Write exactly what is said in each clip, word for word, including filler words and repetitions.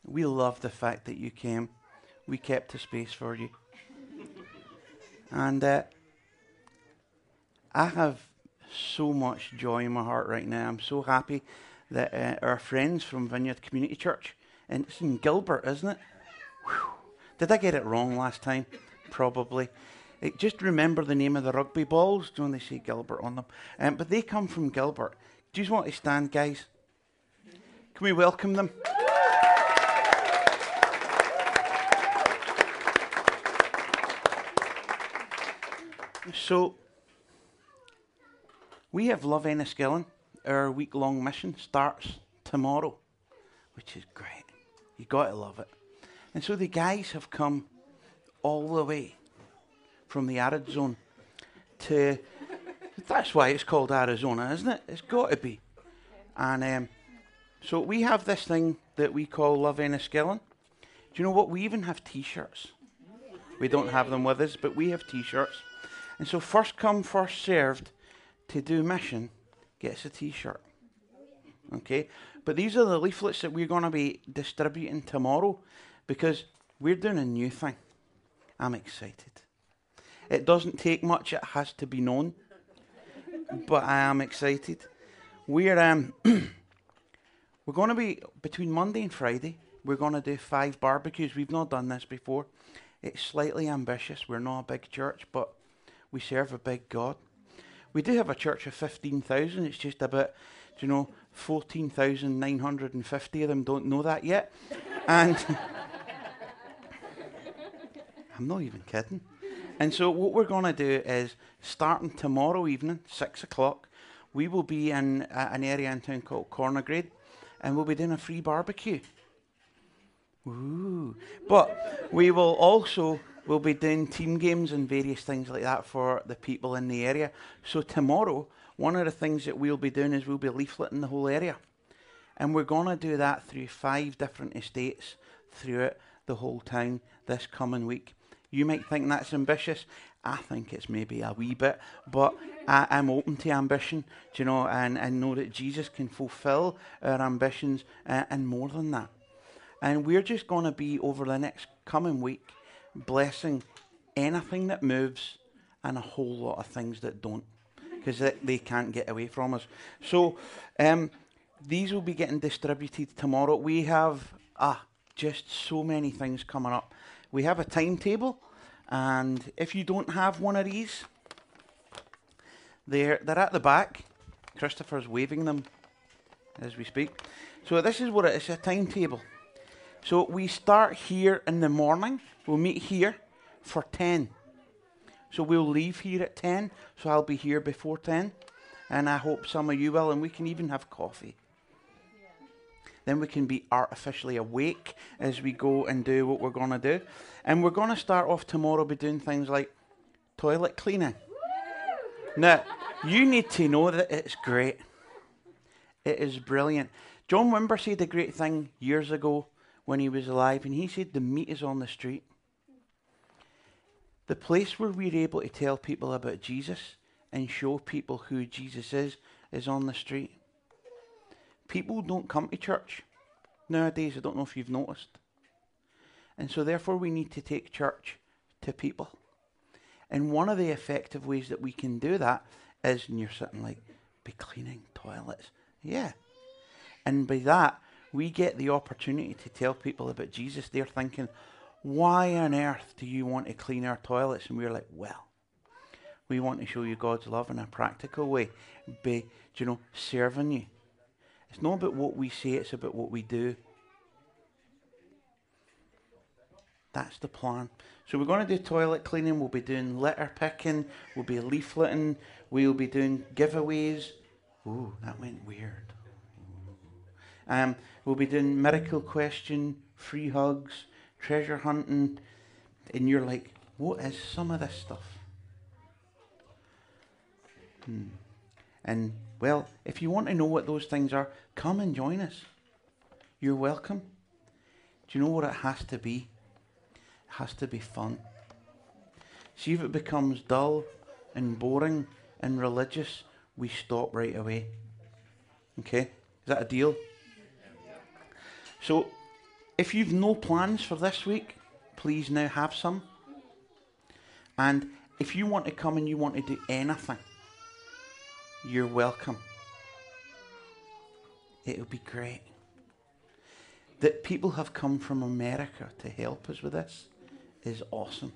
We love the fact that you came. We kept a space for you. And uh, I have so much joy in my heart right now. I'm so happy that uh, our friends from Vineyard Community Church, and it's in Gilbert, isn't it? Whew. Did I get it wrong last time? Probably. Uh, just remember the name of the rugby balls. Don't they say Gilbert on them? Um, but they come from Gilbert. Do you want to stand, guys? Can we welcome them? So, we have Love Enniskillen. Our week-long mission starts tomorrow, which is great. You got to love it. And so the guys have come all the way from the arid zone to, that's why it's called Arizona, isn't it? It's got to be. And um, so we have this thing that we call Love Enniskillen. Do you know what? We even have T-shirts. We don't have them with us, but we have T-shirts. And so first come, first served to do mission gets a T-shirt. Okay? But these are the leaflets that we're going to be distributing tomorrow because we're doing a new thing. I'm excited. It doesn't take much, it has to be known. But I am excited. We're um we're going to be, between Monday and Friday, we're going to do five barbecues. We've not done this before. It's slightly ambitious. We're not a big church, but we serve a big God. We do have a church of fifteen thousand. It's just about, do you know, fourteen thousand nine hundred fifty of them don't know that yet. And I'm not even kidding. And so what we're going to do is, starting tomorrow evening, six o'clock, we will be in uh, an area in town called Cornagrade, and we'll be doing a free barbecue. Ooh. But we will also, we'll be doing team games and various things like that for the people in the area. So tomorrow, one of the things that we'll be doing is we'll be leafleting the whole area. And we're going to do that through five different estates throughout the whole town this coming week. You might think that's ambitious. I think it's maybe a wee bit, but I, I'm open to ambition, do you know, and, and know that Jesus can fulfill our ambitions uh, and more than that. And we're just going to be, over the next coming week, blessing anything that moves and a whole lot of things that don't, because they, they can't get away from us. So um, these will be getting distributed tomorrow. We have ah, just so many things coming up. We have a timetable, and if you don't have one of these, they're, they're at the back. Christopher's waving them as we speak. So this is what it is, a timetable. So we start here in the morning. We'll meet here for ten. So we'll leave here at ten. So I'll be here before ten. And I hope some of you will. And we can even have coffee. Then we can be artificially awake as we go and do what we're going to do. And we're going to start off tomorrow by doing things like toilet cleaning. Now, you need to know that it's great. It is brilliant. John Wimber said a great thing years ago when he was alive, and he said the meat is on the street. The place where we're able to tell people about Jesus and show people who Jesus is, is on the street. People don't come to church nowadays. I don't know if you've noticed. And so therefore we need to take church to people. And one of the effective ways that we can do that is, and you're sitting like, be cleaning toilets. Yeah. And by that, we get the opportunity to tell people about Jesus. They're thinking, why on earth do you want to clean our toilets? And we're like, well, we want to show you God's love in a practical way. By, you know, serving you. It's not about what we say, it's about what we do. That's the plan. So we're going to do toilet cleaning, we'll be doing litter picking, we'll be leafleting, we'll be doing giveaways. Ooh, that went weird. Um, we'll be doing miracle question, free hugs, treasure hunting. And you're like, what is some of this stuff? Hmm. And, well, if you want to know what those things are, come and join us. You're welcome. Do you know what it has to be? It has to be fun. See, if it becomes dull and boring and religious, we stop right away. Okay? Is that a deal? So, if you've no plans for this week, please now have some. And if you want to come and you want to do anything, you're welcome. It'll be great. That people have come from America to help us with this is awesome.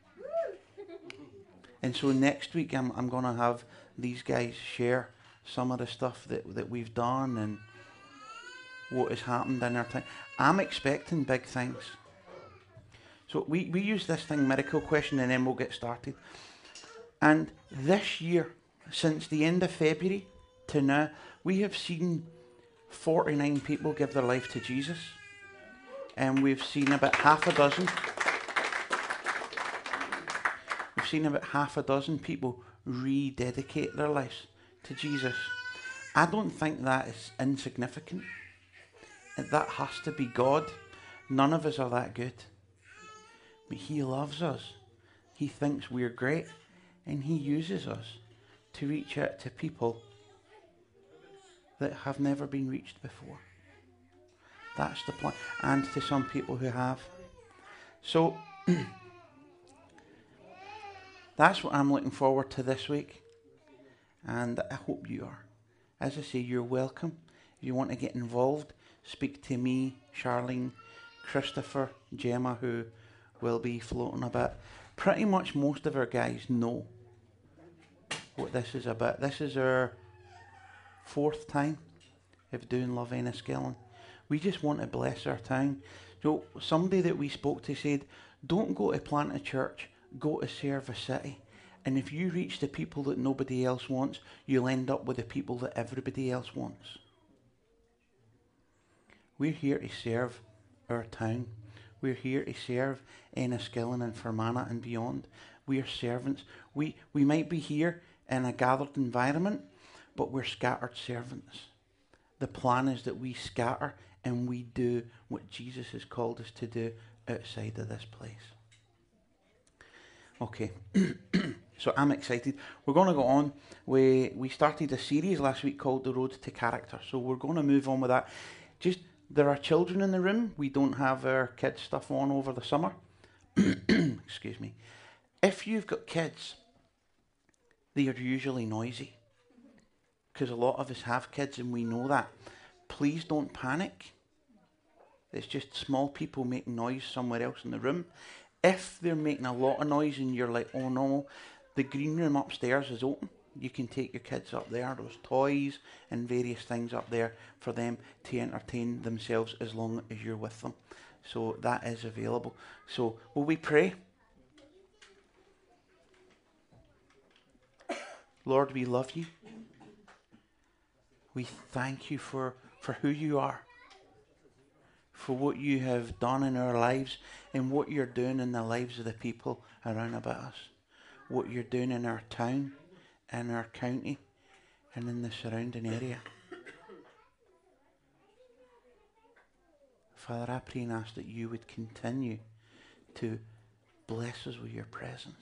And so next week I'm, I'm going to have these guys share some of the stuff that, that we've done and what has happened in our time. I'm expecting big things. So we, we use this thing, miracle question, and then we'll get started. And this year, since the end of February to now, we have seen forty-nine people give their life to Jesus. And we've seen about half a dozen. We've seen about half a dozen people rededicate their lives to Jesus. I don't think that is insignificant. That has to be God. None of us are that good. But He loves us. He thinks we're great. And He uses us to reach out to people that have never been reached before. That's the plan. And to some people who have. So, that's what I'm looking forward to this week. And I hope you are. As I say, you're welcome. If you want to get involved, speak to me, Charlene, Christopher, Gemma, who will be floating about. Pretty much most of our guys know what this is about. This is our fourth time of doing Love Enniskillen. We just want to bless our town. So somebody that we spoke to said, don't go to plant a church, go to serve a city. And if you reach the people that nobody else wants, you'll end up with the people that everybody else wants. We're here to serve our town. We're here to serve Enniskillen and Fermanagh and beyond. We are servants. We, we might be here in a gathered environment, but we're scattered servants. The plan is that we scatter and we do what Jesus has called us to do outside of this place. Okay, so I'm excited. We're going to go on. We, we started a series last week called The Road to Character, so we're going to move on with that. Just, there are children in the room. We don't have our kids' stuff on over the summer. Excuse me. If you've got kids, they are usually noisy. Because a lot of us have kids and we know that. Please don't panic. It's just small people making noise somewhere else in the room. If they're making a lot of noise and you're like, oh no, the green room upstairs is open. You can take your kids up there. There's toys and various things up there for them to entertain themselves as long as you're with them. So that is available. So will we pray? Lord, we love you. We thank you for, for who you are, for what you have done in our lives and what you're doing in the lives of the people around about us, what you're doing in our town, in our county, and in the surrounding area. Father, I pray and ask that you would continue to bless us with your presence.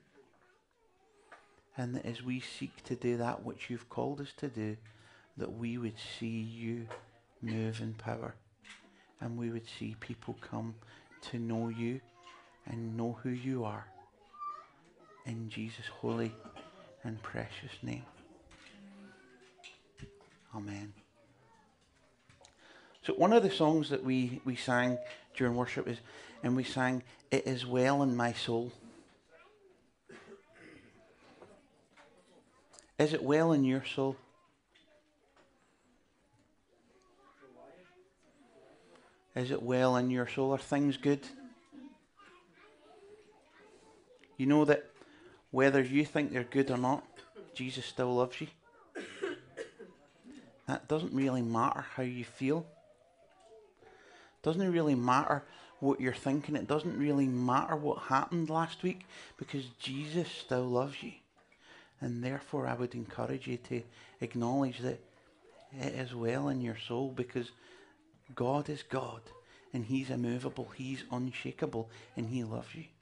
And that as we seek to do that which you've called us to do, that we would see you move in power. And we would see people come to know you and know who you are. In Jesus' holy and precious name. Amen. So one of the songs that we, we sang during worship is, and we sang, "It is well in my soul." Is it well in your soul? Is it well in your soul? Are things good? You know that whether you think they're good or not, Jesus still loves you. That doesn't really matter how you feel. Doesn't really matter what you're thinking. It doesn't really matter what happened last week, because Jesus still loves you. And therefore I would encourage you to acknowledge that it is well in your soul, because God is God and He's immovable, He's unshakable, and He loves you.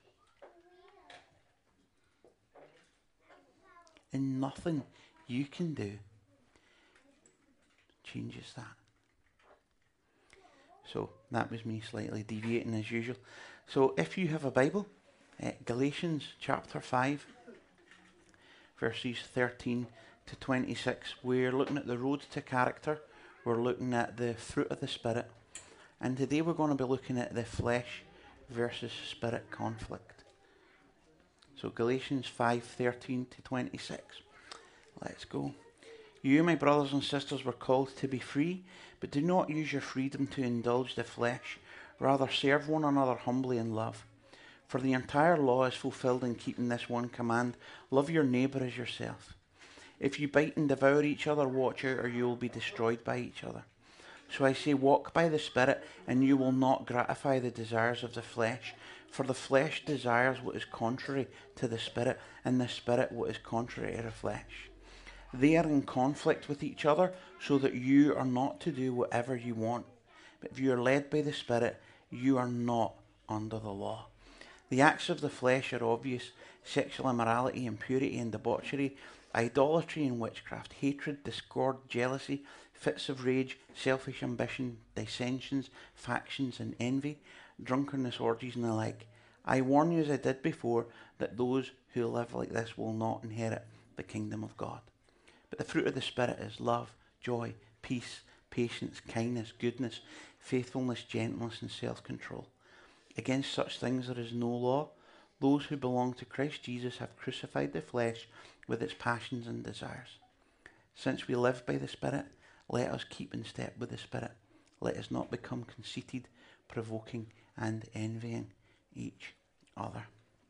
And nothing you can do changes that. So that was me slightly deviating as usual. So if you have a Bible, uh, Galatians chapter five, verses thirteen to twenty-six, we're looking at the road to character. We're looking at the fruit of the Spirit. And today we're going to be looking at the flesh versus spirit conflict. So Galatians five thirteen to twenty-six. Let's go. You, my brothers and sisters, were called to be free, but do not use your freedom to indulge the flesh. Rather, serve one another humbly in love. For the entire law is fulfilled in keeping this one command: love your neighbour as yourself. If you bite and devour each other, watch out, or you will be destroyed by each other. So I say, walk by the Spirit, and you will not gratify the desires of the flesh. For the flesh desires what is contrary to the Spirit, and the Spirit what is contrary to the flesh. They are in conflict with each other, so that you are not to do whatever you want. But if you are led by the Spirit, you are not under the law. The acts of the flesh are obvious: sexual immorality, impurity and debauchery, idolatry and witchcraft, hatred, discord, jealousy, fits of rage, selfish ambition, dissensions, factions and envy, drunkenness, orgies and the like. I warn you, as I did before, that those who live like this will not inherit the kingdom of God. But the fruit of the Spirit is love, joy, peace, patience, kindness, goodness, faithfulness, gentleness and self-control. Against such things there is no law. Those who belong to Christ Jesus have crucified the flesh with its passions and desires. Since we live by the Spirit, let us keep in step with the Spirit. Let us not become conceited, provoking and envying each other.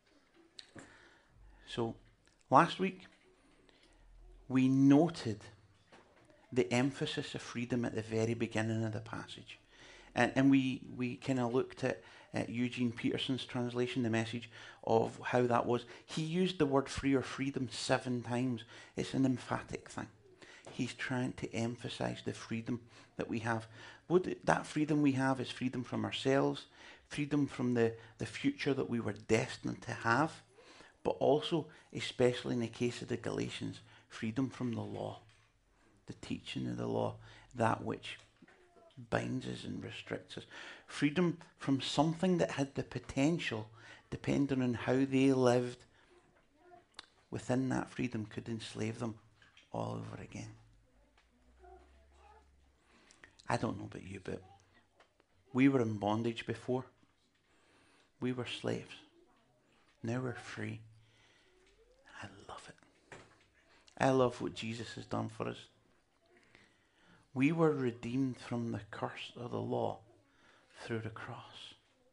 So, last week, we noted the emphasis of freedom at the very beginning of the passage. And, and we, we kind of looked at uh, Eugene Peterson's translation, the Message, of how that was. He used the word free or freedom seven times. It's an emphatic thing. He's trying to emphasize the freedom that we have. Would that freedom we have is freedom from ourselves, freedom from the, the future that we were destined to have, but also, especially in the case of the Galatians, freedom from the law, the teaching of the law, that which binds us and restricts us. Freedom from something that had the potential, depending on how they lived within that freedom, could enslave them all over again. I don't know about you, but we were in bondage before. We were slaves. Now we're free. I love it. I love what Jesus has done for us. We were redeemed from the curse of the law through the cross.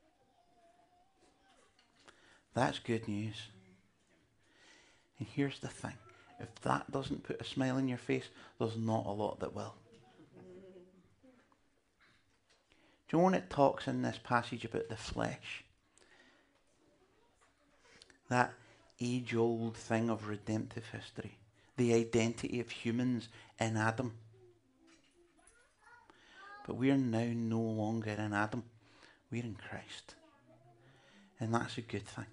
That's good news. And here's the thing. If that doesn't put a smile on your face, there's not a lot that will. Do you know when it talks in this passage about the flesh? That age-old thing of redemptive history. The identity of humans in Adam. But we are now no longer in Adam. We're in Christ. And that's a good thing.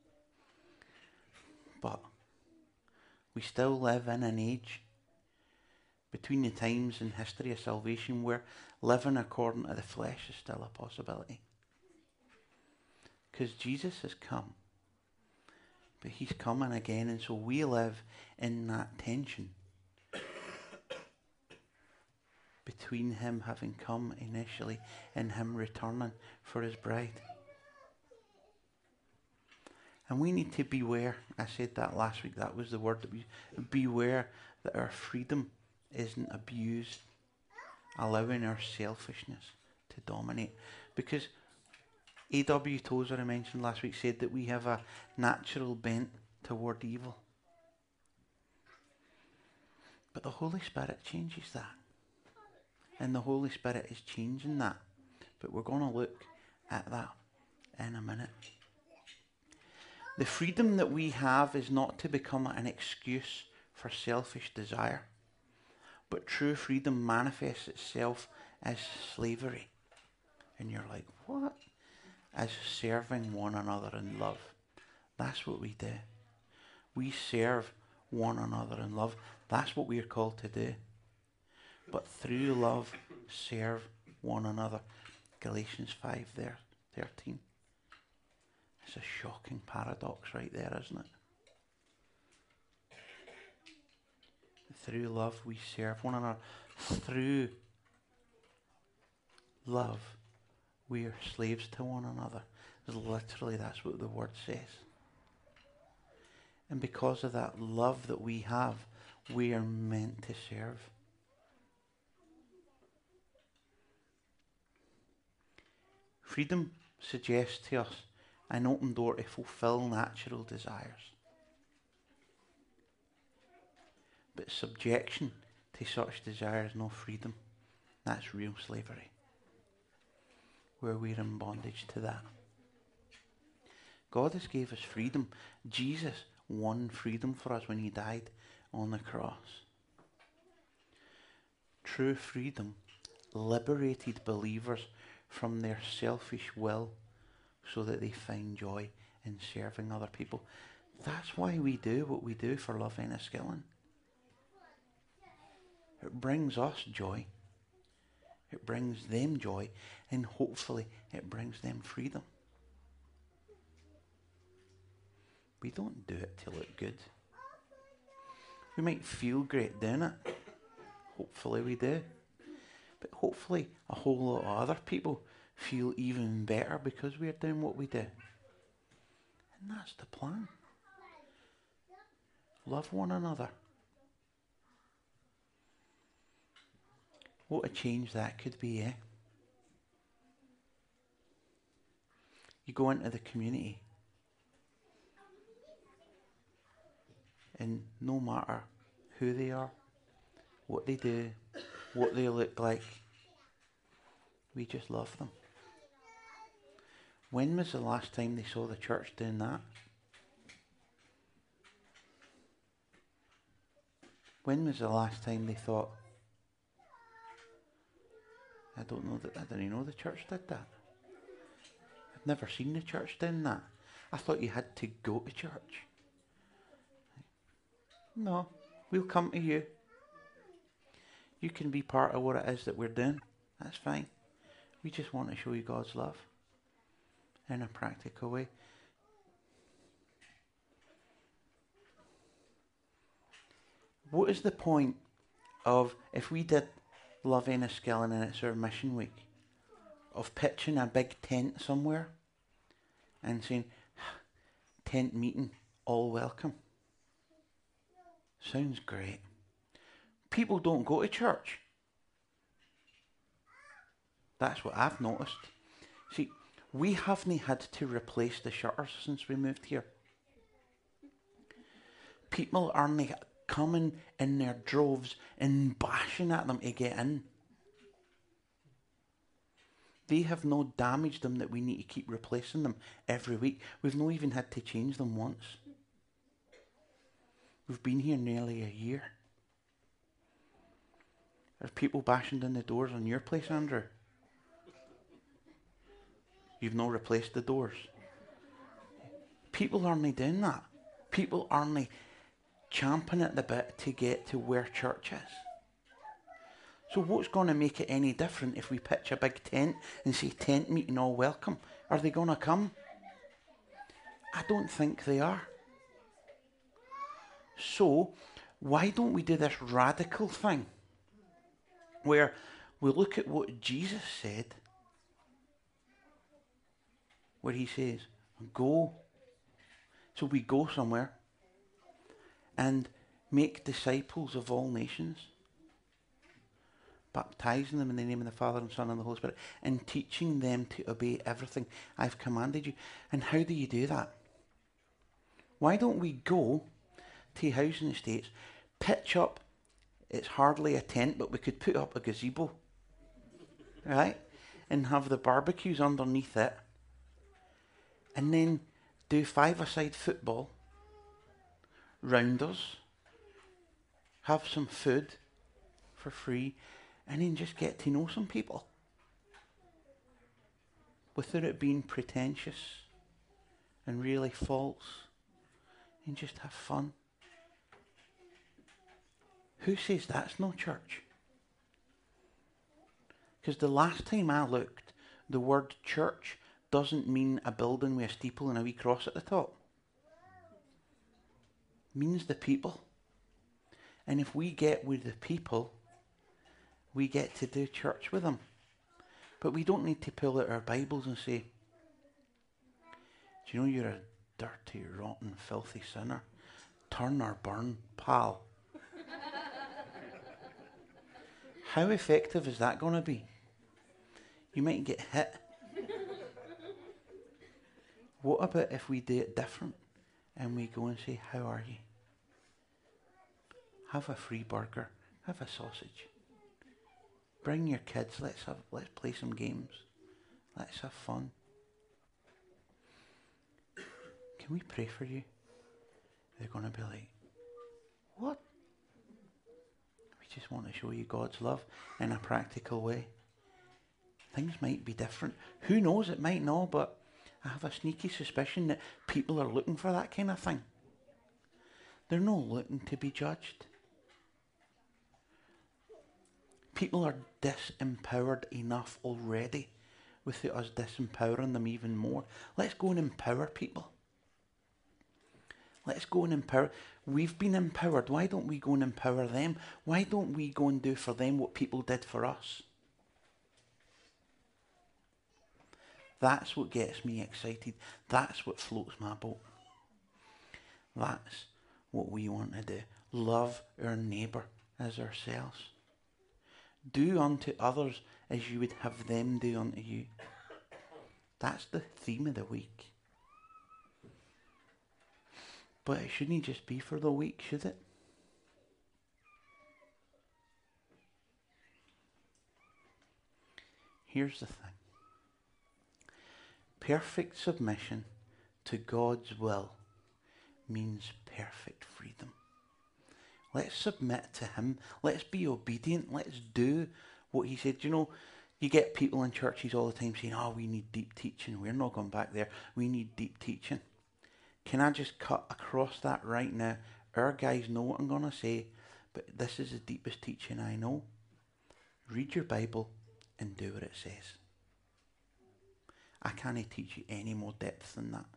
But we still live in an age between the times in history of salvation where living according to the flesh is still a possibility. Because Jesus has come. But he's coming again, and so we live in that tension between him having come initially and him returning for his bride. And we need to beware. I said that last week. That was the word that we beware that our freedom isn't abused, allowing our selfishness to dominate. Because A W Tozer, I mentioned last week, said that we have a natural bent toward evil. But the Holy Spirit changes that. And the Holy Spirit is changing that. But we're going to look at that in a minute. The freedom that we have is not to become an excuse for selfish desire. But true freedom manifests itself as slavery. And you're like, what? As serving one another in love. That's what we do. We serve one another in love. That's what we are called to do. But through love, serve one another. Galatians five there, thirteen. It's a shocking paradox right there, isn't it? Through love we serve one another. Through love we are slaves to one another. Literally, that's what the word says. And because of that love that we have, we are meant to serve. Freedom suggests to us an open door to fulfill natural desires. But subjection to such desires, no freedom. That's real slavery, where we're in bondage to that. God has gave us freedom. Jesus won freedom for us when he died on the cross. True freedom liberated believers from their selfish will so that they find joy in serving other people. That's why we do what we do for Love Enniskillen. It brings us joy. It brings them joy, and hopefully it brings them freedom. We don't do it to look good. We might feel great doing it. Hopefully we do. But hopefully a whole lot of other people feel even better because we're doing what we do. And that's the plan. Love one another. What a change that could be, eh? You go into the community, and no matter who they are, what they do, what they look like, we just love them. When was the last time they saw the church doing that? When was the last time they thought, I don't know that, I didn't know the church did that. I've never seen the church doing that. I thought you had to go to church. No, we'll come to you. You can be part of what it is that we're doing. That's fine. We just want to show you God's love in a practical way. What is the point of, if we did Love Enniskillen and it's our mission week, of pitching a big tent somewhere and saying, tent meeting, all welcome? Sounds great. People don't go to church. That's what I've noticed. See, we haven't had to replace the shutters since we moved here. People aren't coming in their droves and bashing at them to get in. They have no damaged them that we need to keep replacing them every week. We've not even had to change them once. We've been here nearly a year. There's people bashing down the doors on your place, Andrew. You've not replaced the doors. People aren't doing that. People aren't champing at the bit to get to where church is. So what's going to make it any different if we pitch a big tent and say tent meeting, all welcome? Are they going to come? I don't think they are. So why don't we do this radical thing where we look at what Jesus said, where he says, go. So we go somewhere and make disciples of all nations, baptizing them in the name of the Father and Son and the Holy Spirit, and teaching them to obey everything I've commanded you. And how do you do that? Why don't we go to housing estates, pitch up, it's hardly a tent, but we could put up a gazebo, right? And have the barbecues underneath it, and then do five-a-side football, rounders, have some food for free, and then just get to know some people without it being pretentious and really false, and just have fun. Who says that's no church? Because the last time I looked, the word church doesn't mean a building with a steeple and a wee cross at the top. It means the people. And if we get with the people, we get to do church with them. But we don't need to pull out our Bibles and say, do you know you're a dirty, rotten, filthy sinner? Turn or burn, pal. How effective is that going to be? You might get hit. What about if we do it different and we go and say, how are you? Have a free burger. Have a sausage. Bring your kids. Let's have. Let's play some games. Let's have fun. Can we pray for you? They're going to be like, what? We just want to show you God's love in a practical way. Things might be different. Who knows? It might not, but I have a sneaky suspicion that people are looking for that kind of thing. They're not looking to be judged. People are disempowered enough already without us disempowering them even more. Let's go and empower people. Let's go and empower. We've been empowered. Why don't we go and empower them? Why don't we go and do for them what people did for us? That's what gets me excited. That's what floats my boat. That's what we want to do. Love our neighbour as ourselves. Do unto others as you would have them do unto you. That's the theme of the week. But it shouldn't just be for the week, should it? Here's the thing. Perfect submission to God's will means perfect freedom. Let's submit to him. Let's be obedient. Let's do what he said. You know, you get people in churches all the time saying, oh, we need deep teaching. We're not going back there. We need deep teaching. Can I just cut across that right now? Our guys know what I'm going to say, but this is the deepest teaching I know. Read your Bible and do what it says. I can't teach you any more depth than that.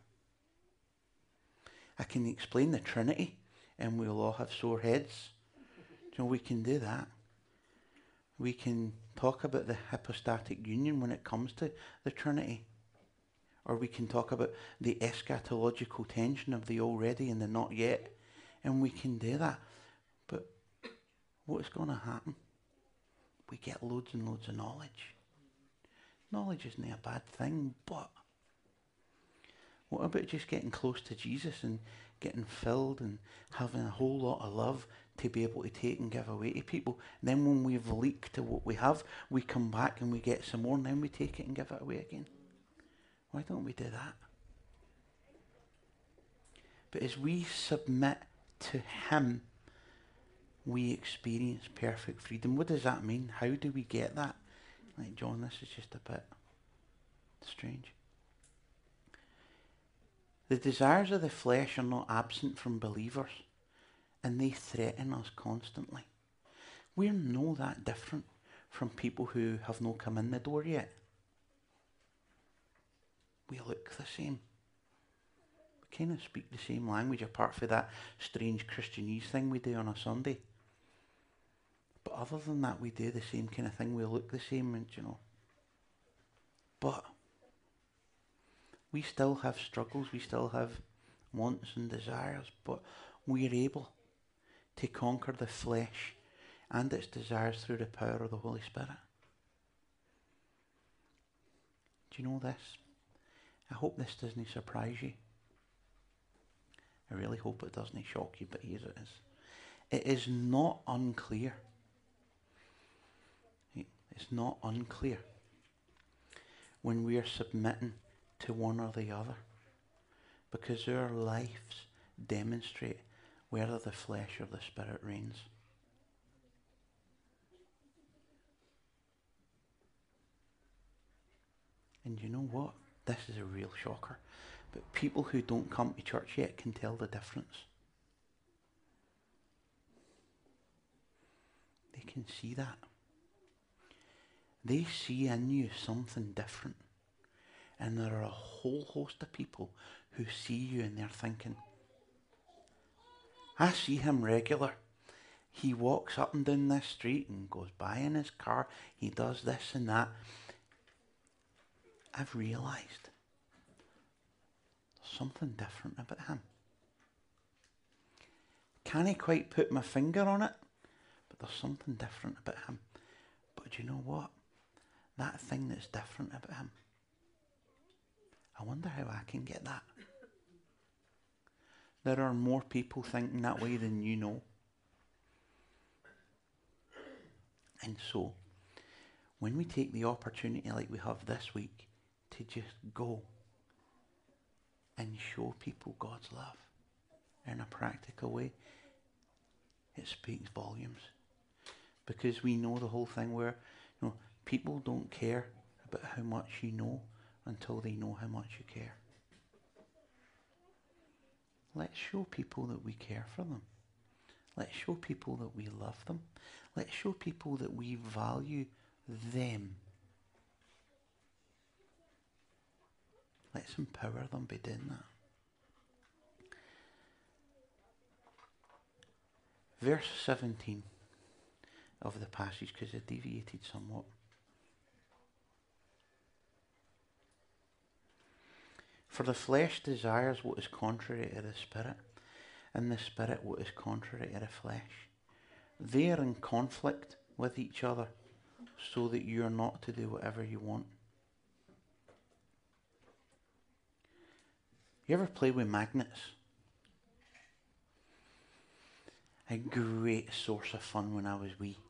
I can explain the Trinity and we'll all have sore heads. You know, we can do that. We can talk about the hypostatic union when it comes to the Trinity. Or we can talk about the eschatological tension of the already and the not yet. And we can do that. But what's going to happen? We get loads and loads of knowledge. Knowledge isn't a bad thing, but what about just getting close to Jesus and getting filled and having a whole lot of love to be able to take and give away to people? And then when we've leaked to what we have, we come back and we get some more and then we take it and give it away again. Why don't we do that? But as we submit to him, we experience perfect freedom. What does that mean? How do we get that? Like, John, this is just a bit strange. The desires of the flesh are not absent from believers, and they threaten us constantly. We're no that different from people who have not come in the door yet. We look the same. We kind of speak the same language, apart from that strange Christianese thing we do on a Sunday. But other than that, we do the same kind of thing. We look the same, and you know. But we still have struggles. We still have wants and desires. But we are able to conquer the flesh and its desires through the power of the Holy Spirit. Do you know this? I hope this doesn't surprise you. I really hope it doesn't shock you, but here it is. It is not unclear. It's not unclear when we are submitting to one or the other, because our lives demonstrate whether the flesh or the spirit reigns. And you know what? This is a real shocker. But people who don't come to church yet can tell the difference. They can see that. they see in you something different. And there are a whole host of people who see you and they're thinking, I see him regular. He walks up and down this street and goes by in his car. He does this and that. I've realised there's something different about him. Can't quite put my finger on it, but there's something different about him. But do you know what? That thing that's different about him, I wonder how I can get that. There are more people thinking that way than you know. And so, when we take the opportunity like we have this week to just go and show people God's love in a practical way, it speaks volumes. Because we know the whole thing where, you know, people don't care about how much you know until they know how much you care. Let's show people that we care for them. Let's show people that we love them. Let's show people that we value them. Let's empower them by doing that. Verse seventeen of the passage, because I deviated somewhat. For the flesh desires what is contrary to the spirit, and the spirit what is contrary to the flesh. They are in conflict with each other, so that you are not to do whatever you want. You ever play with magnets? A great source of fun when I was wee.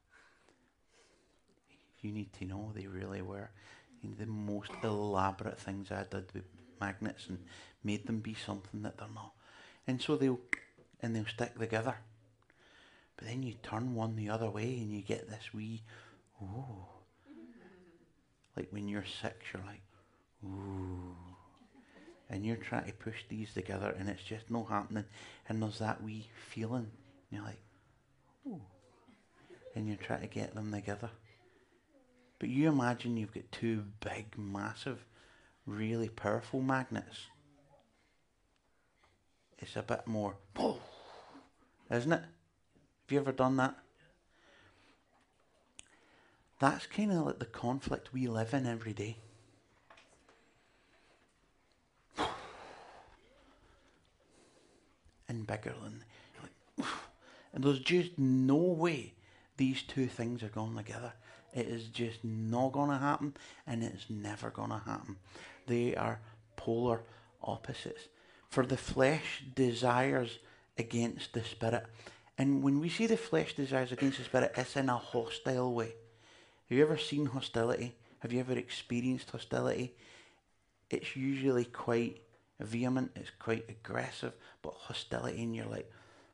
You need to know they really were. You know, the most elaborate things I did with magnets and made them be something that they're not. And so they'll and they'll stick together. But then you turn one the other way and you get this wee, ooh. Like when you're six, you're like, ooh. And you're trying to push these together and it's just not happening. And there's that wee feeling. And you're like, ooh. And you try to get them together. But you imagine you've got two big, massive, really powerful magnets. It's a bit more, isn't it? Have you ever done that? That's kind of like the conflict we live in every day. And bigger than, like, and there's just no way these two things are going together. It is just not going to happen, and it's never going to happen. They are polar opposites. For the flesh desires against the spirit. And when we see the flesh desires against the spirit, it's in a hostile way. Have you ever seen hostility? Have you ever experienced hostility? It's usually quite vehement, it's quite aggressive, but hostility, and you're like,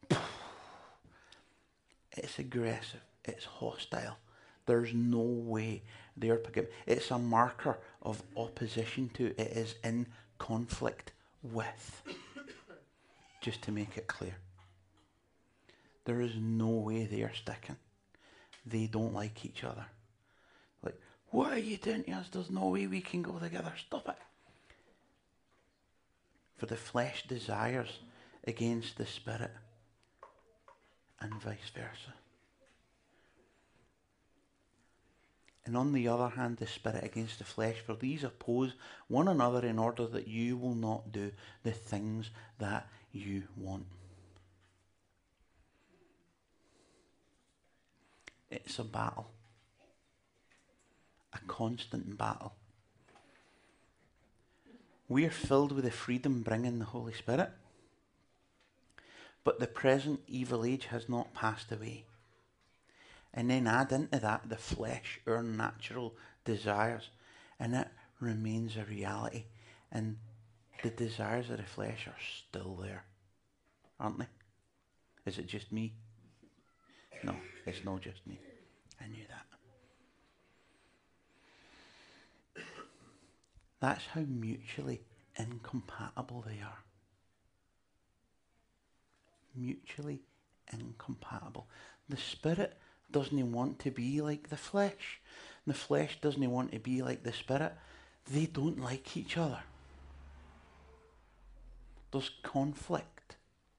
it's aggressive, it's hostile. There's no way they're picking. It's a marker of opposition to. It is in conflict with. Just to make it clear. There is no way they are sticking. They don't like each other. Like, what are you doing to us? There's no way we can go together. Stop it. For the flesh desires against the spirit, and vice versa. And on the other hand, the spirit against the flesh, for these oppose one another in order that you will not do the things that you want. It's a battle. A constant battle. We are filled with the freedom bringing the Holy Spirit, but the present evil age has not passed away. And then add into that the flesh, our natural desires, and it remains a reality. And the desires of the flesh are still there, aren't they? Is it just me? No, it's not just me. I knew that. That's how mutually incompatible they are. Mutually incompatible. The Spirit doesn't want to be like the flesh. The flesh doesn't want to be like the Spirit. They don't like each other. There's conflict.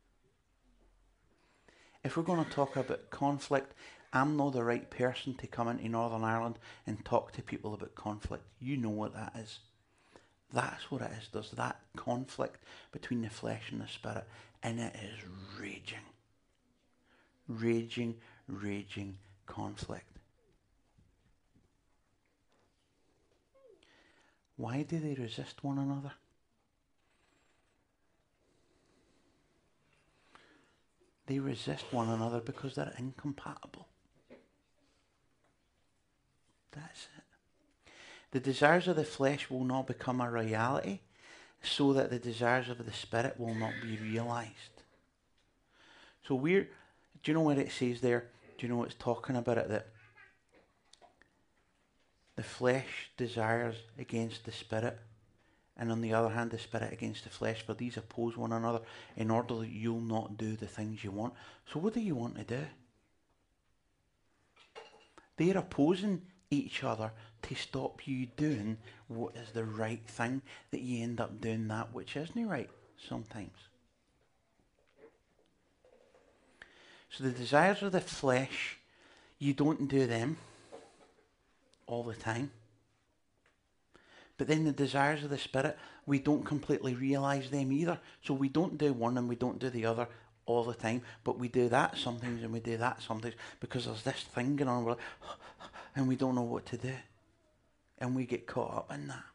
If we're going to talk about conflict, I'm not the right person to come into Northern Ireland and talk to people about conflict. You know what that is. That's what it is. There's that conflict between the flesh and the Spirit, and it is raging. Raging, raging conflict. Why do they resist one another? They resist one another because they're incompatible. That's it. The desires of the flesh will not become a reality, so that the desires of the Spirit will not be realized. So we're, do you know what it says there? Do you know it's talking about it, that the flesh desires against the Spirit, and on the other hand, the Spirit against the flesh, for these oppose one another in order that you'll not do the things you want. So what do you want to do? They're opposing each other to stop you doing what is the right thing, that you end up doing that which isn't right sometimes. So the desires of the flesh, you don't do them all the time. But then the desires of the Spirit, we don't completely realise them either. So we don't do one and we don't do the other all the time, but we do that sometimes and we do that sometimes, because there's this thing going on, we're like, and we don't know what to do. And we get caught up in that.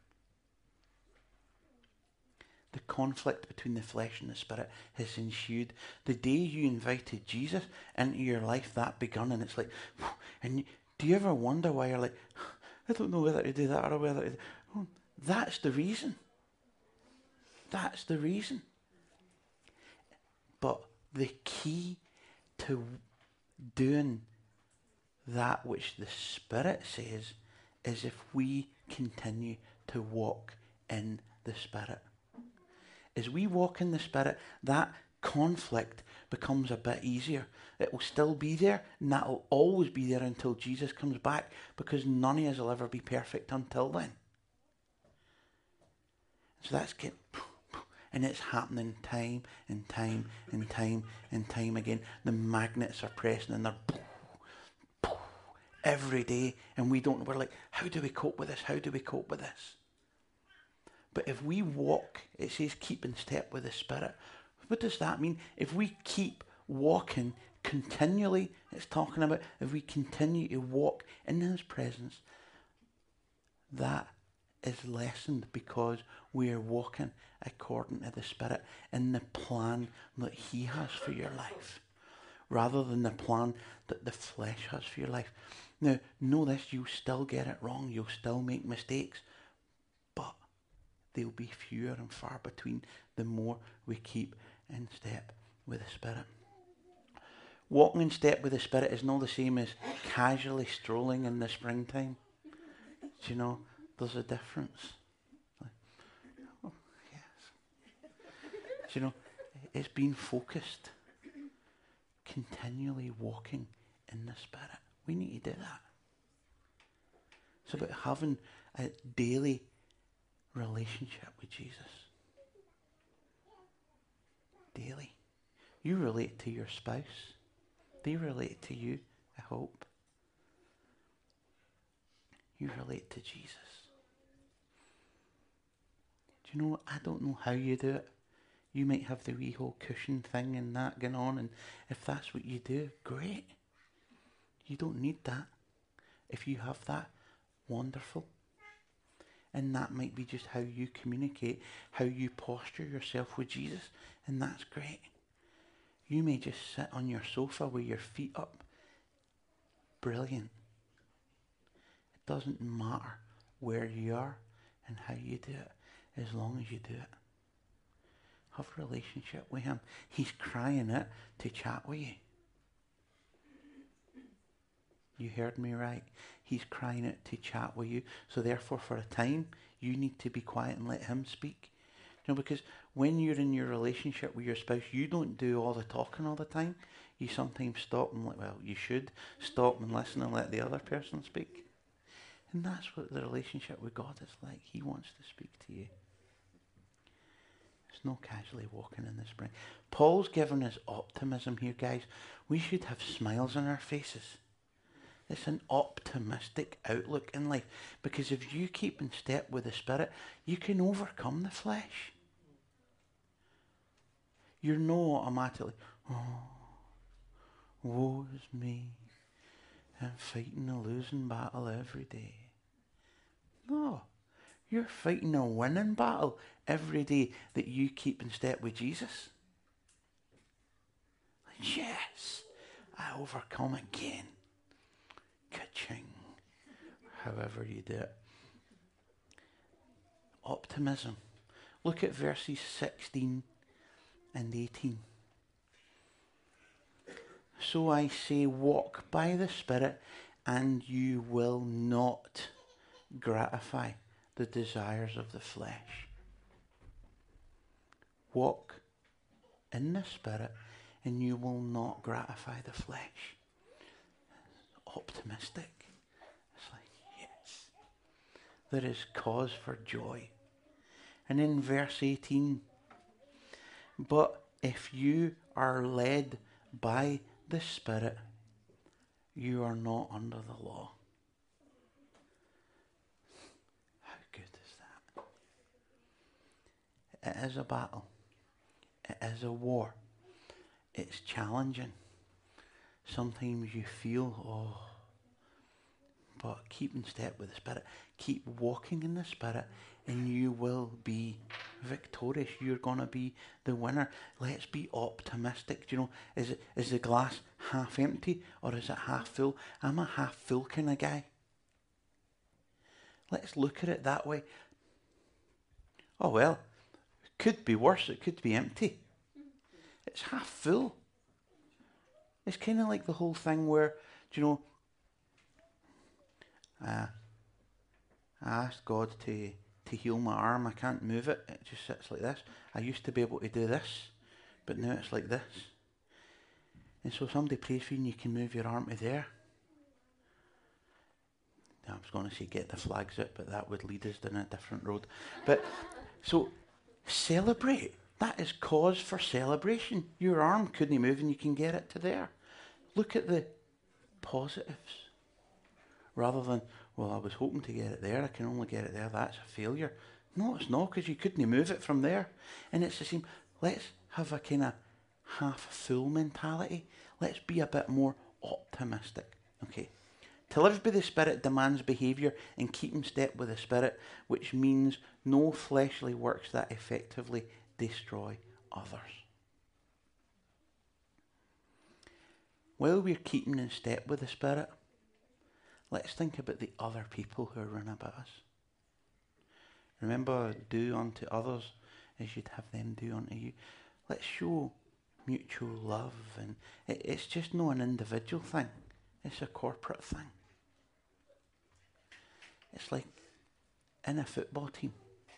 The conflict between the flesh and the Spirit has ensued. The day you invited Jesus into your life, that begun, and it's like, and you, do you ever wonder why you're like, I don't know whether to do that or whether to do. Oh, that's the reason. That's the reason. But the key to doing that which the Spirit says is if we continue to walk in the Spirit. As we walk in the Spirit, that conflict becomes a bit easier. It will still be there, and that will always be there until Jesus comes back, because none of us will ever be perfect until then. So that's getting, and it's happening time and time and time and time again. The magnets are pressing and they're every day, and we don't, we're like, how do we cope with this? How do we cope with this? But if we walk, it says keep in step with the Spirit. What does that mean? If we keep walking continually, it's talking about if we continue to walk in His presence, that is lessened because we are walking according to the Spirit in the plan that He has for your life, rather than the plan that the flesh has for your life. Now, know this, you'll still get it wrong, you'll still make mistakes, but they'll be fewer and far between the more we keep in step with the Spirit. Walking in step with the Spirit is not the same as casually strolling in the springtime. Do you know, there's a difference. Like, oh, yes. Do you know, it's being focused, continually walking in the Spirit. We need to do that. It's about having a daily relationship with Jesus. Daily. You relate to your spouse. They relate to you, I hope. You relate to Jesus. Do you know, I don't know how you do it. You might have the wee whole cushion thing and that going on, and if that's what you do, great. You don't need that. If you have that, wonderful. And that might be just how you communicate, how you posture yourself with Jesus, and that's great. You may just sit on your sofa with your feet up. Brilliant. It doesn't matter where you are and how you do it, as long as you do it. Have a relationship with Him. He's crying out to chat with you. You heard me right. He's crying out to chat with you. So therefore, for a time, you need to be quiet and let Him speak. You know, because when you're in your relationship with your spouse, you don't do all the talking all the time. You sometimes stop and, like, well, you should stop and listen and let the other person speak. And that's what the relationship with God is like. He wants to speak to you. It's not casually walking in the spring. Paul's given us optimism here, guys. We should have smiles on our faces. It's an optimistic outlook in life. Because if you keep in step with the Spirit, you can overcome the flesh. You're not automatically, oh, woe is me. I'm fighting a losing battle every day. No. You're fighting a winning battle every day that you keep in step with Jesus. Yes, I overcome again. Ka-ching. However you do it. Optimism. Look at verses sixteen and eighteen. So I say, walk by the Spirit, and you will not gratify the desires of the flesh. Walk in the Spirit, and you will not gratify the flesh. Optimistic. It's like, yes. There is cause for joy. And in verse eighteen, but if you are led by the Spirit, you are not under the law. How good is that? It is a battle. It is a war. It's challenging. Sometimes you feel, oh, but keep in step with the Spirit. Keep walking in the Spirit, and you will be victorious. You're going to be the winner. Let's be optimistic. Do you know, is it is the glass half empty or is it half full? I'm a half full kind of guy. Let's look at it that way. Oh well, it could be worse. It could be empty. It's half full. It's kind of like the whole thing where, do you know, uh, I asked God to to heal my arm. I can't move it. It just sits like this. I used to be able to do this, but now it's like this. And so somebody prays for you and you can move your arm to there. I was going to say get the flags out, but that would lead us down a different road. But so celebrate. That is cause for celebration. Your arm couldn't move and you can get it to there. Look at the positives. Rather than, well, I was hoping to get it there, I can only get it there, that's a failure. No, it's not, because you couldn't move it from there. And it's the same. Let's have a kind of half-full mentality. Let's be a bit more optimistic. Okay. To live by the Spirit demands behaviour and keep in step with the Spirit, which means no fleshly works that effectively destroy others. While we're keeping in step with the Spirit, let's think about the other people who are around about us. Remember, do unto others as you'd have them do unto you. Let's show mutual love, and it, it's just not an individual thing. It's a corporate thing. It's like in a football team.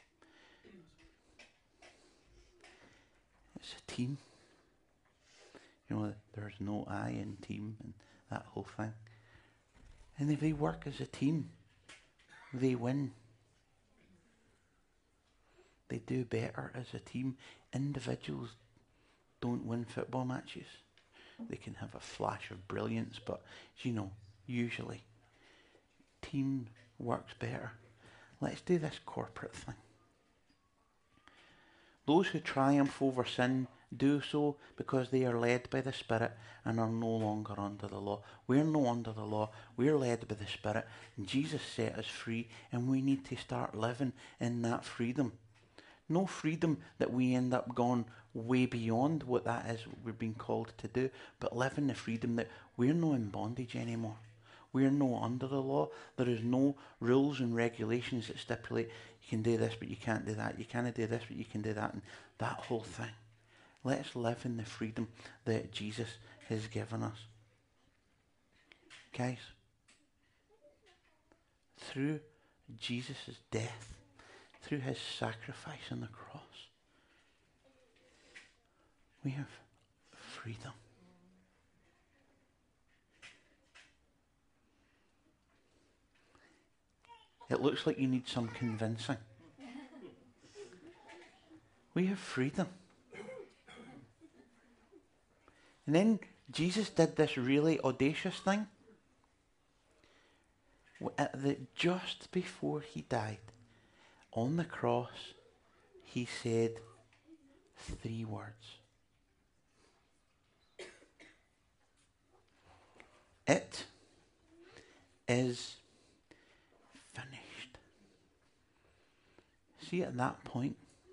It's a team. You know, there's no I in team and that whole thing. And if they work as a team, they win. They do better as a team. Individuals don't win football matches. They can have a flash of brilliance, but, you know, usually team works better. Let's do this corporate thing. Those who triumph over sin do so because they are led by the Spirit and are no longer under the law. We're no under the law. We're led by the Spirit. And Jesus set us free, and we need to start living in that freedom. No freedom that we end up going way beyond what that is we're being called to do, but live in the freedom that we're not in bondage anymore. We're no under the law. There is no rules and regulations that stipulate you can do this but you can't do that. You can't do this but you can do that. And that whole thing. Let's live in the freedom that Jesus has given us. Guys, through Jesus' death, through his sacrifice on the cross, we have freedom. It looks like you need some convincing. We have freedom. And then Jesus did this really audacious thing. At the, just before he died, on the cross, he said three words. It is finished. See, at that point,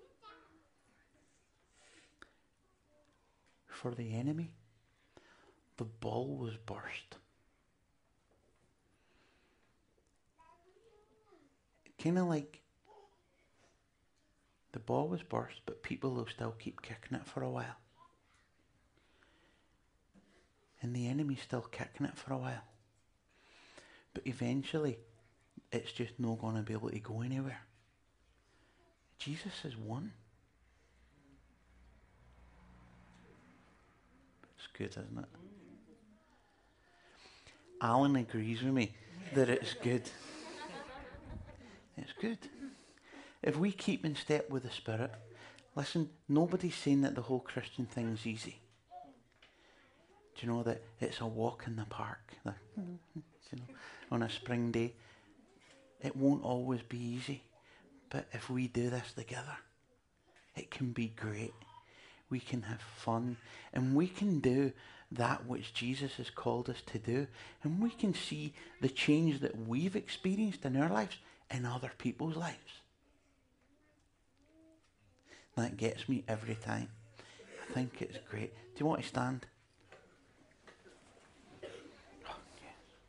for the enemy, the ball was burst. Kind of like the ball was burst, but people will still keep kicking it for a while. And the enemy's still kicking it for a while. But eventually, it's just not going to be able to go anywhere. Jesus has won. It's good, isn't it? Alan agrees with me that it's good. It's good. If we keep in step with the Spirit, listen, nobody's saying that the whole Christian thing's easy. Do you know that it's a walk in the park? The, you know, on a spring day. It won't always be easy. But if we do this together, it can be great. We can have fun. And we can do that which Jesus has called us to do. And we can see the change that we've experienced in our lives in other people's lives. That gets me every time. I think it's great. Do you want to stand? Oh, yes.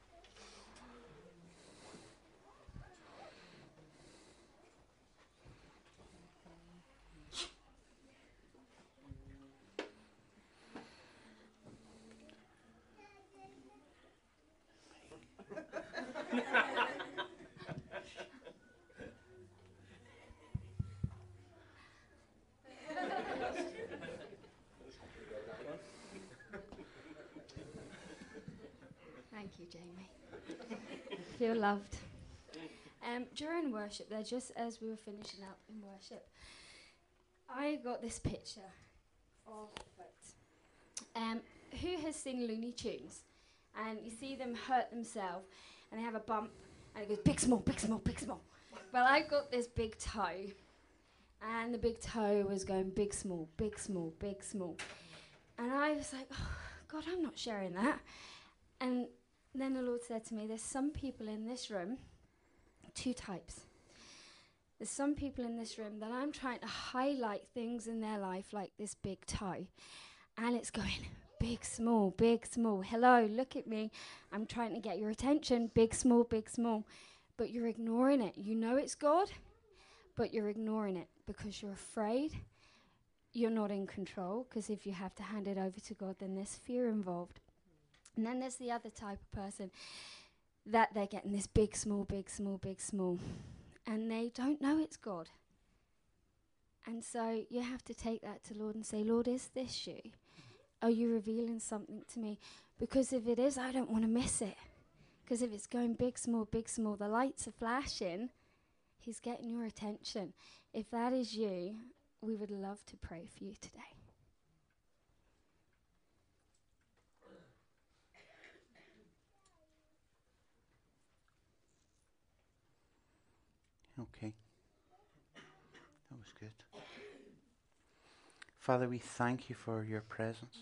Thank you, Jamie. Feel loved. Um, during worship, there, just as we were finishing up in worship, I got this picture of it. Um, who has seen Looney Tunes? And you see them hurt themselves, and they have a bump, and it goes big, small, big, small, big, small. Well, I got this big toe, and the big toe was going big, small, big, small, big, small. And I was like, oh, God, I'm not sharing that. And then the Lord said to me, there's some people in this room, two types. There's some people in this room that I'm trying to highlight things in their life like this big toe. And it's going big, small, big, small. Hello, look at me. I'm trying to get your attention. Big, small, big, small. But you're ignoring it. You know it's God, but you're ignoring it because you're afraid. You're not in control, because if you have to hand it over to God, then there's fear involved. And then there's the other type of person that they're getting this big, small, big, small, big, small. And they don't know it's God. And so you have to take that to Lord and say, Lord, is this you? Are you revealing something to me? Because if it is, I don't want to miss it. Because if it's going big, small, big, small, the lights are flashing, he's getting your attention. If that is you, we would love to pray for you today. Okay. That was good. Father, we thank you for your presence.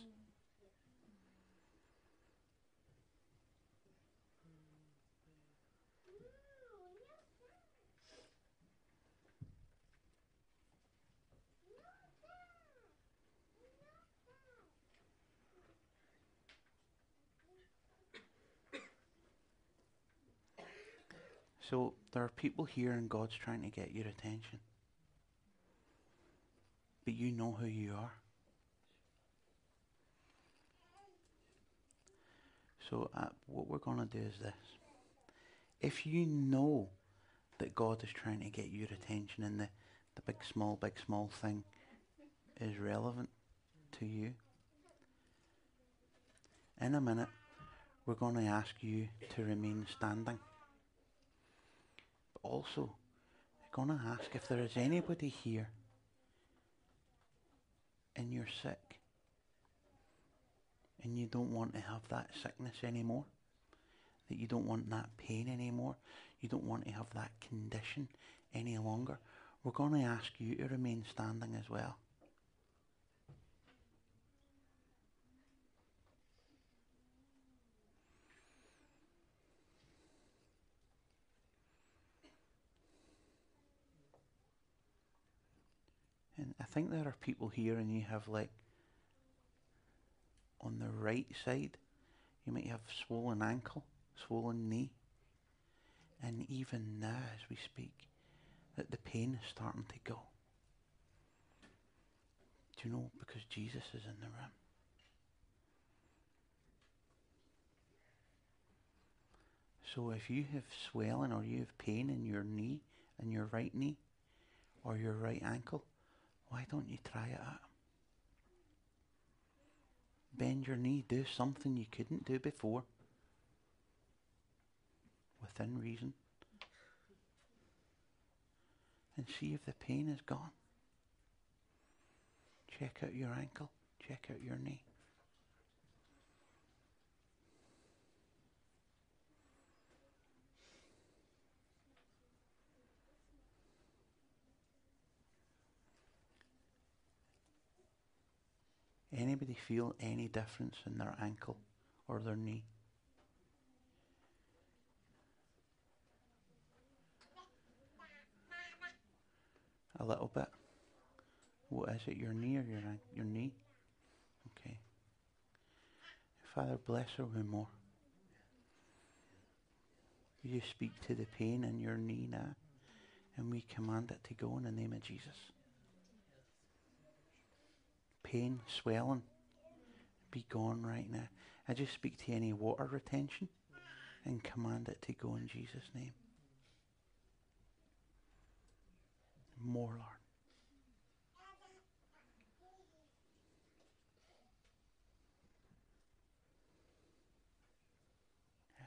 So there are people here and God's trying to get your attention. But you know who you are. So uh, what we're going to do is this. If you know that God is trying to get your attention and the, the big, small, big, small thing is relevant to you, in a minute, we're going to ask you to remain standing. But also I'm going to ask if there is anybody here and you're sick and you don't want to have that sickness anymore, that you don't want that pain anymore, you don't want to have that condition any longer, we're going to ask you to remain standing as well. And I think there are people here and you have, like, on the right side, you might have swollen ankle, swollen knee. And even now as we speak, that the pain is starting to go. Do you know? Because Jesus is in the room. So if you have swelling or you have pain in your knee, in your right knee, or your right ankle, why don't you try it out? Bend your knee, do something you couldn't do before, within reason, and see if the pain is gone. Check out your ankle, check out your knee. Anybody feel any difference in their ankle or their knee? A little bit. What is it, your knee or your an- your knee? Okay. Father, bless her with more. You speak to the pain in your knee now, and we command it to go in the name of Jesus. Pain, swelling, be gone right now. I just speak to any water retention and command it to go in Jesus' name. More, Lord. Yeah.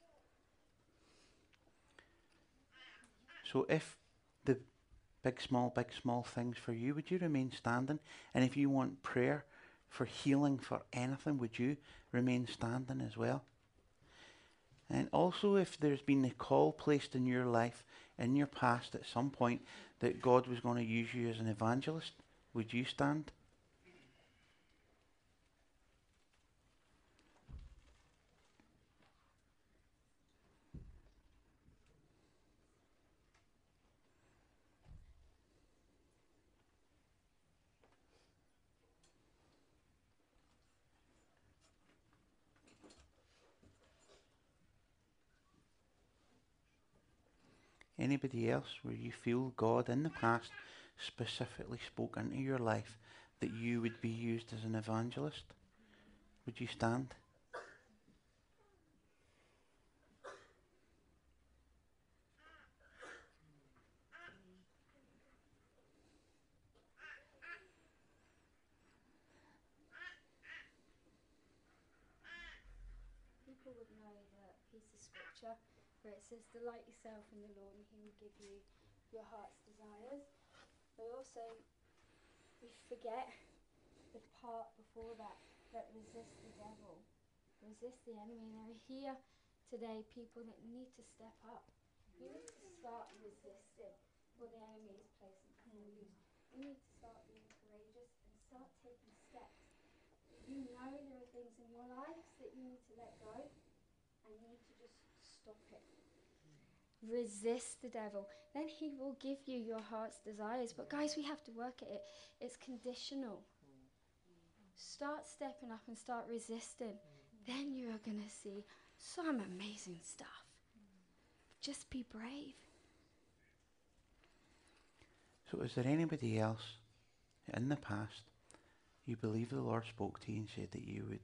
So if the big, small, big, small things for you, would you remain standing? And if you want prayer for healing for anything, would you remain standing as well? And also, if there's been a call placed in your life, in your past at some point, that God was going to use you as an evangelist, would you stand? Anybody else where you feel God in the past specifically spoke into your life that you would be used as an evangelist? Would you stand? People would know the piece of scripture where it says, delight yourself in the Lord and he will give you your heart's desires. But also, we forget the part before that, that resist the devil, resist the enemy. And there are here today people that need to step up. You need to start resisting what the enemy is placing upon you. You need to start being courageous and start taking steps. You know there are things in your lives that you need to let go, and you need to just stop it. Resist the devil. Then he will give you your heart's desires. But guys, we have to work at it. It's conditional. Start stepping up and start resisting. Then you are going to see some amazing stuff. Just be brave. So is there anybody else in the past you believe the Lord spoke to you and said that you would